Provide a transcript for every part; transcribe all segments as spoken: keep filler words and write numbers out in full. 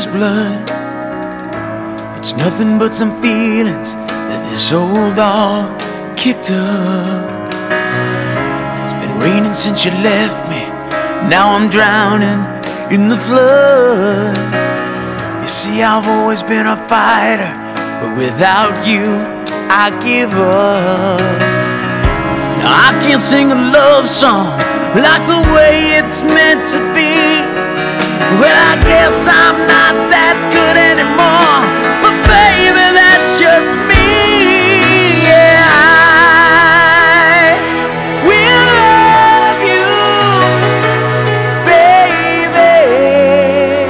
his blood. It's nothing but some feelings that this old dog kicked up. It's been raining since you left me, now I'm drowning in the flood. You see, I've always been a fighter, but without you, I give up. Now I can't sing a love song like the way it's meant to be. Well, I guess I'm not that good anymore, but baby, that's just me. Yeah, I will love you, baby,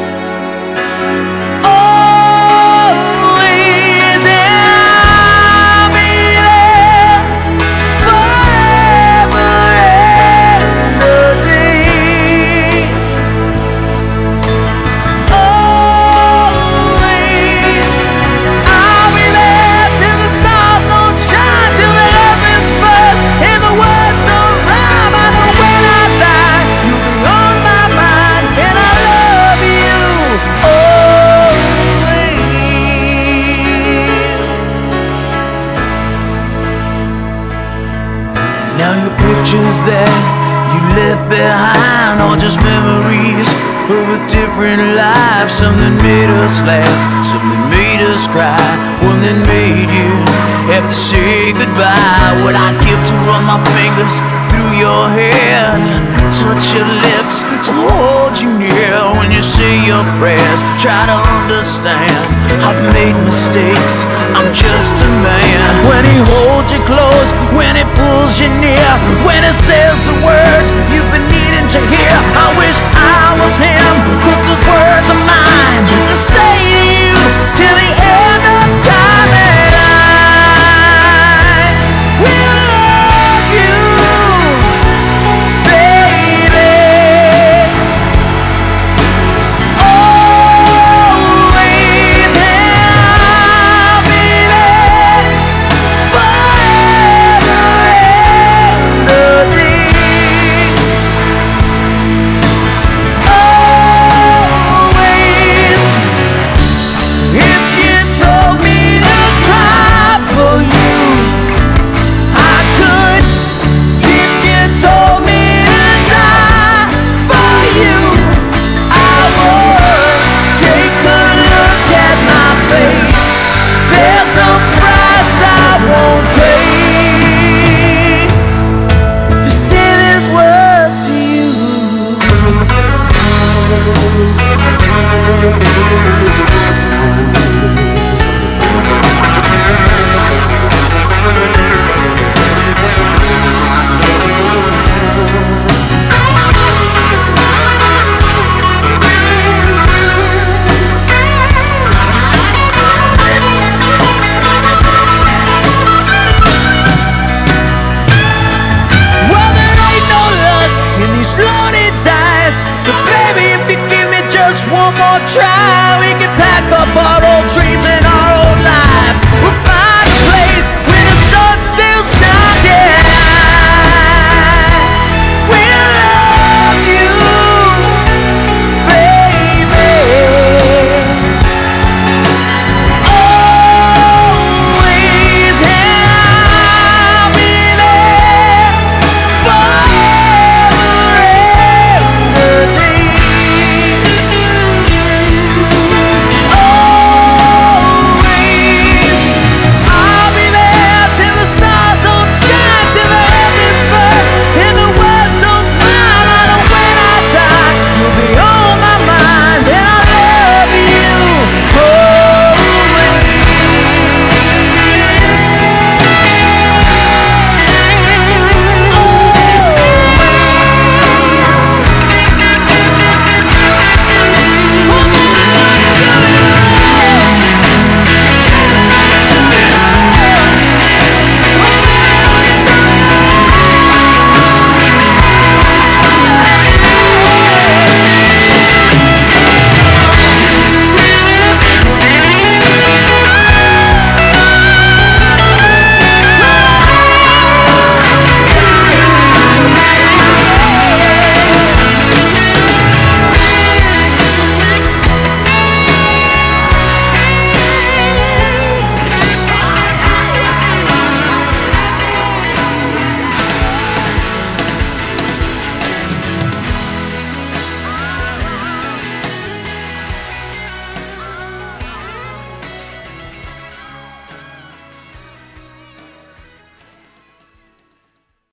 always, and I'll be there forever and a day. Always, I'll be there till the stars don't shine, till the heavens burst and the words don't rhyme. I know when I die, you'll be on my mind, and I love you always. Now your pictures that you left behind are just memories of a different life. Something made us laugh, something made us cry, one that made you have to say goodbye. What I'd give to run my fingers through your hair, touch your lips, to hold you near. When you say your prayers, try to understand I've made mistakes, I'm just a man. When he holds you close, when he pulls you near, when he says the words you've been needing to hear, I wish I was him, but those words are mine to say to you till the end of time. And I will love you, baby, always, and I'll be there forever and a day. Always, if you told me to cry for you, I could. If you told me to die for you, I would. Take a look at my face, there's no price I won't pay to say these words to you. Well, there ain't no luck in these lonely dice, but baby, if you give me just one more try,